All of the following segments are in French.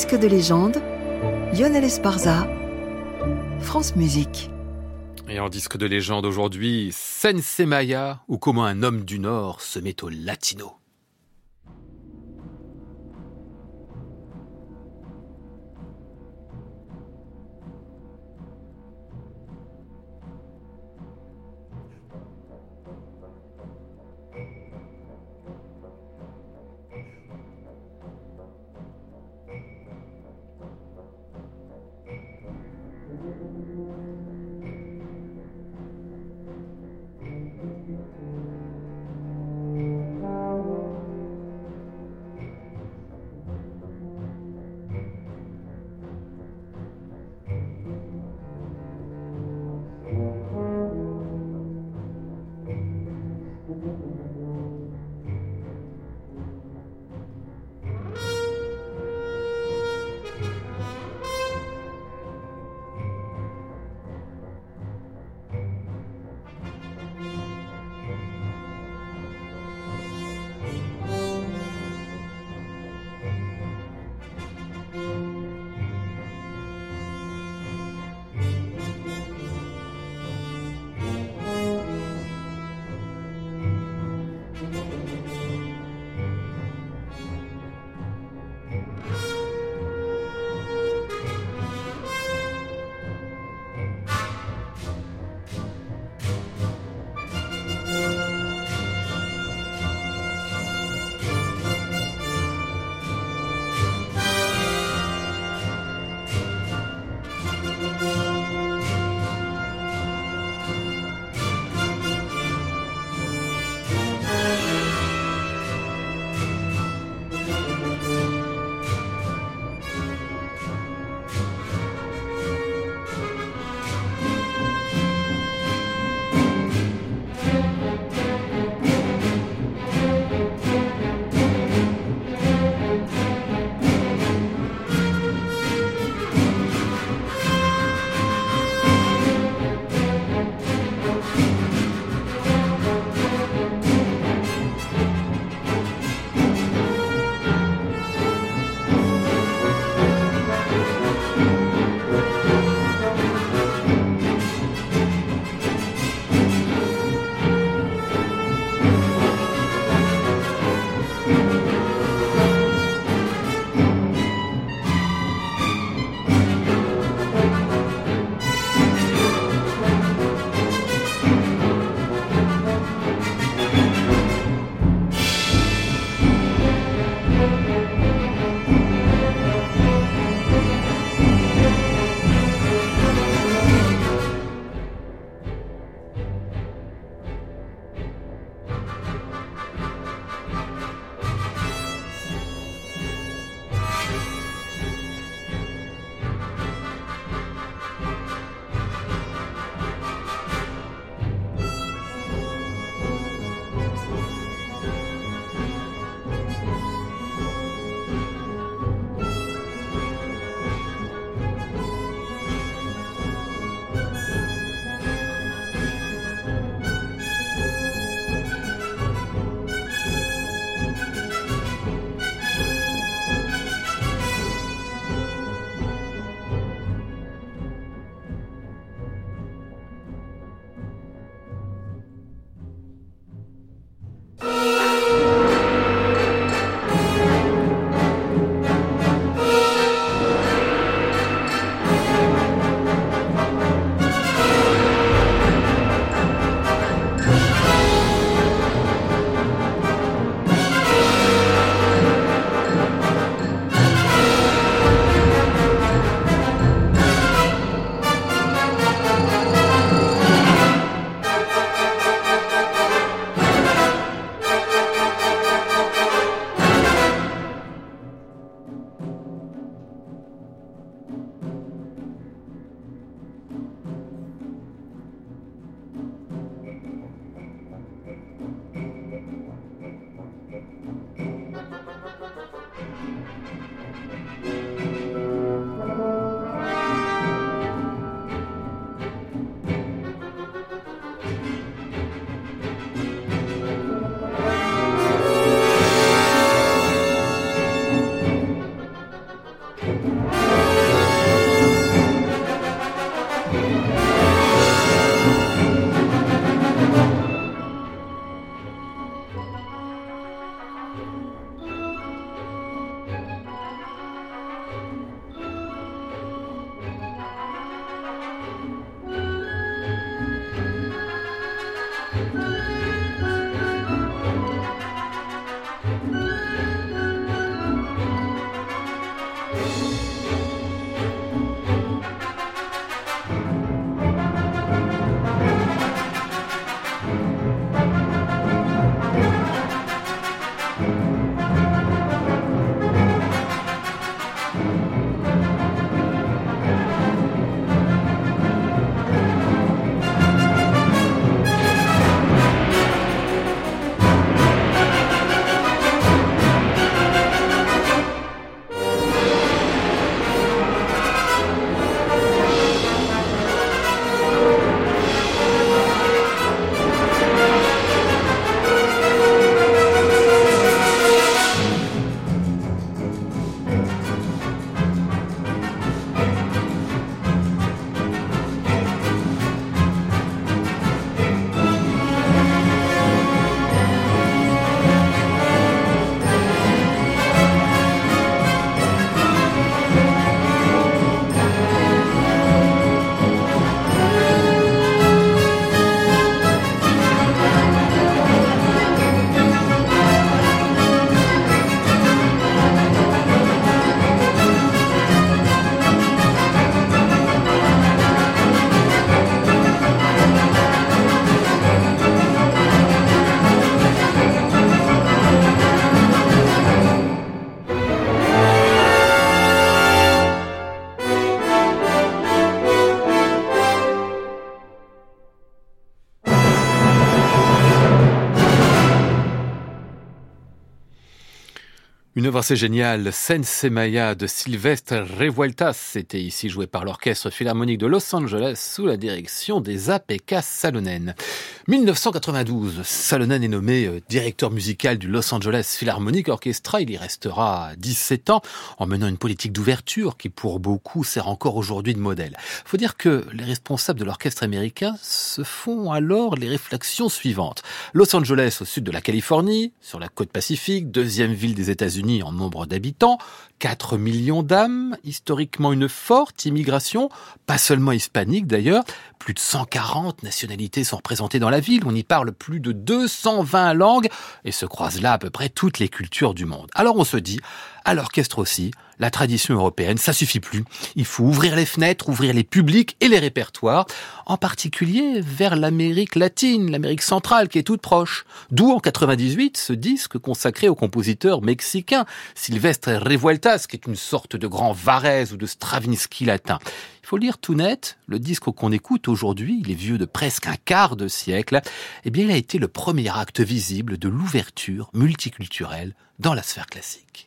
disque de légende, Lionel Esparza, France Musique. Et en disque de légende aujourd'hui, Sensei Maya, ou comment un homme du Nord se met au latino. Une œuvre assez géniale, Sensemeia de Silvestre Revueltas, c'était ici joué par l'Orchestre Philharmonique de Los Angeles sous la direction des A.P.K. Salonen. 1992, Salonen est nommé directeur musical du Los Angeles Philharmonic Orchestra. Il y restera 17 ans en menant une politique d'ouverture qui pour beaucoup sert encore aujourd'hui de modèle. Faut dire que les responsables de l'orchestre américain se font alors les réflexions suivantes. Los Angeles au sud de la Californie, sur la côte pacifique, deuxième ville des États-Unis en nombre d'habitants, 4 millions d'âmes, historiquement une forte immigration, pas seulement hispanique d'ailleurs, plus de 140 nationalités sont représentées dans la ville, on y parle plus de 220 langues et se croisent là à peu près toutes les cultures du monde. Alors on se dit, à l'orchestre aussi, la tradition européenne, ça suffit plus. Il faut ouvrir les fenêtres, ouvrir les publics et les répertoires, en particulier vers l'Amérique latine, l'Amérique centrale qui est toute proche. D'où en 98 ce disque consacré au compositeur mexicain Silvestre Revueltas, qui est une sorte de grand Varèse ou de Stravinsky latin. Il faut le dire tout net, le disque qu'on écoute aujourd'hui, il est vieux de presque un quart de siècle, eh bien il a été le premier acte visible de l'ouverture multiculturelle dans la sphère classique.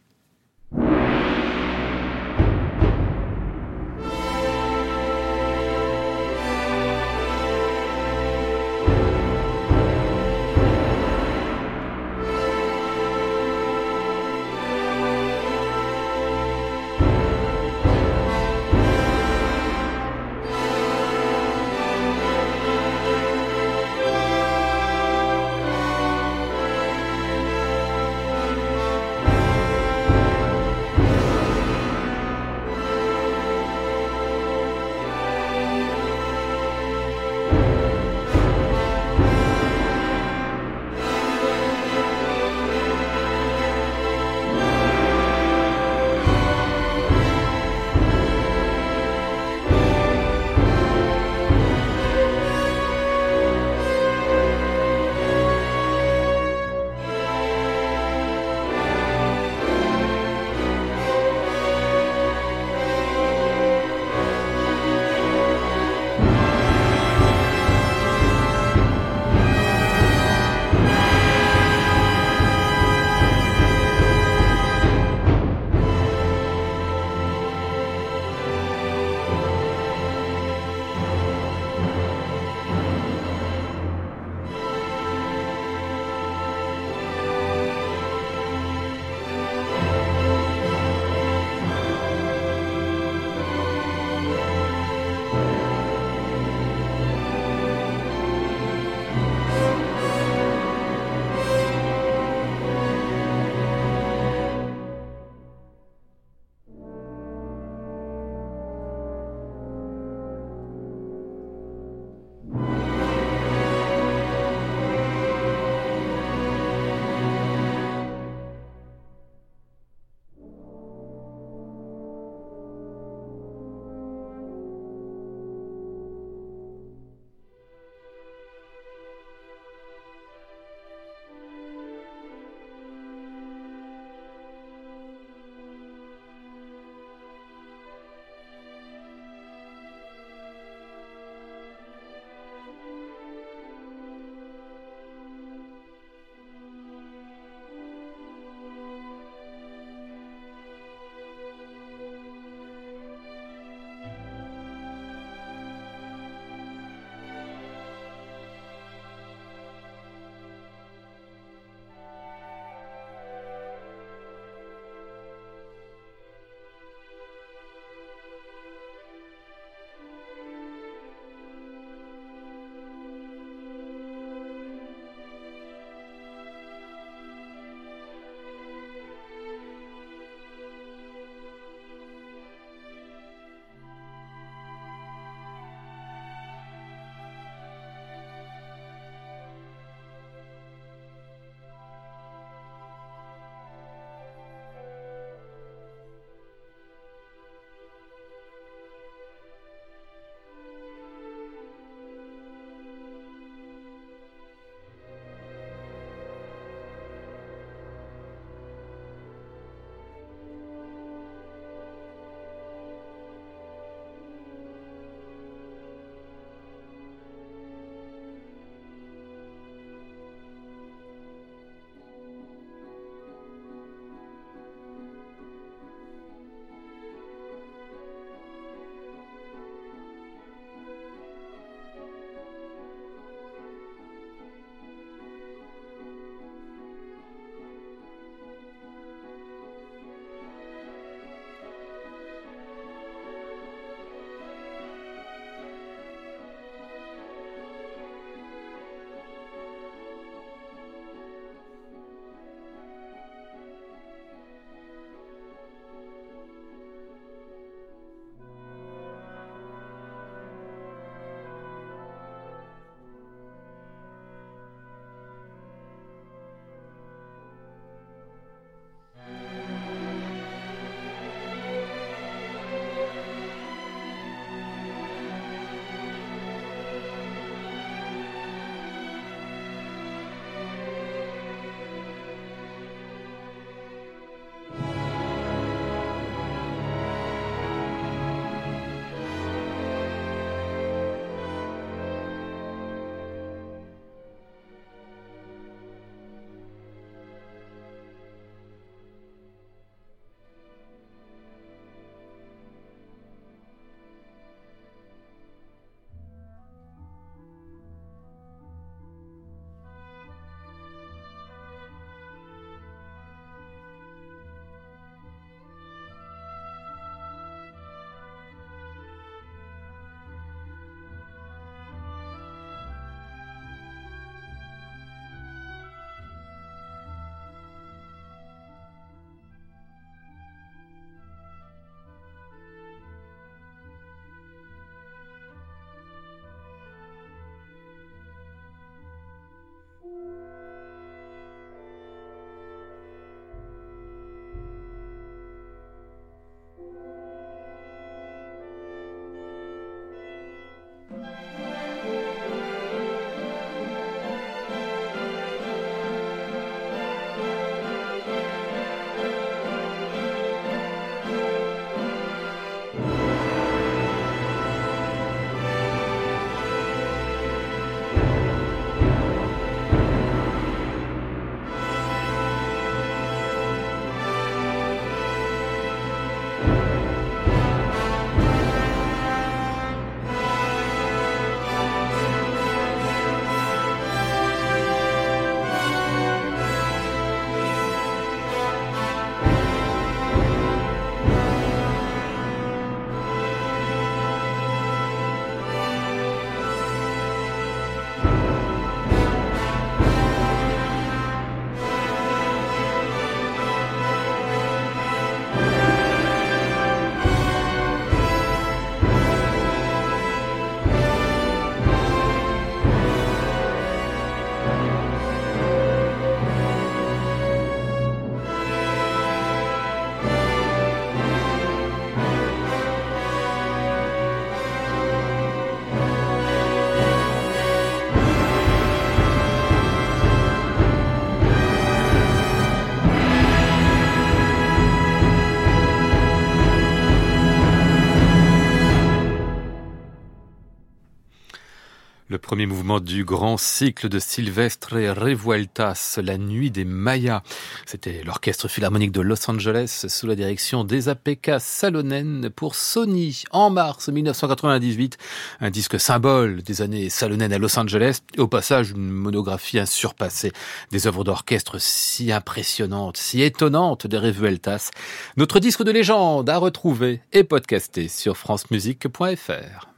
Premier mouvement du grand cycle de Silvestre Revueltas, La Nuit des Mayas. C'était l'Orchestre Philharmonique de Los Angeles sous la direction d'Esa-Pekka Salonen pour Sony en mars 1998. Un disque symbole des années Salonen à Los Angeles. Et au passage, une monographie insurpassée. Des œuvres d'orchestre si impressionnantes, si étonnantes des Revueltas. Notre disque de légende à retrouver et podcasté sur francemusique.fr.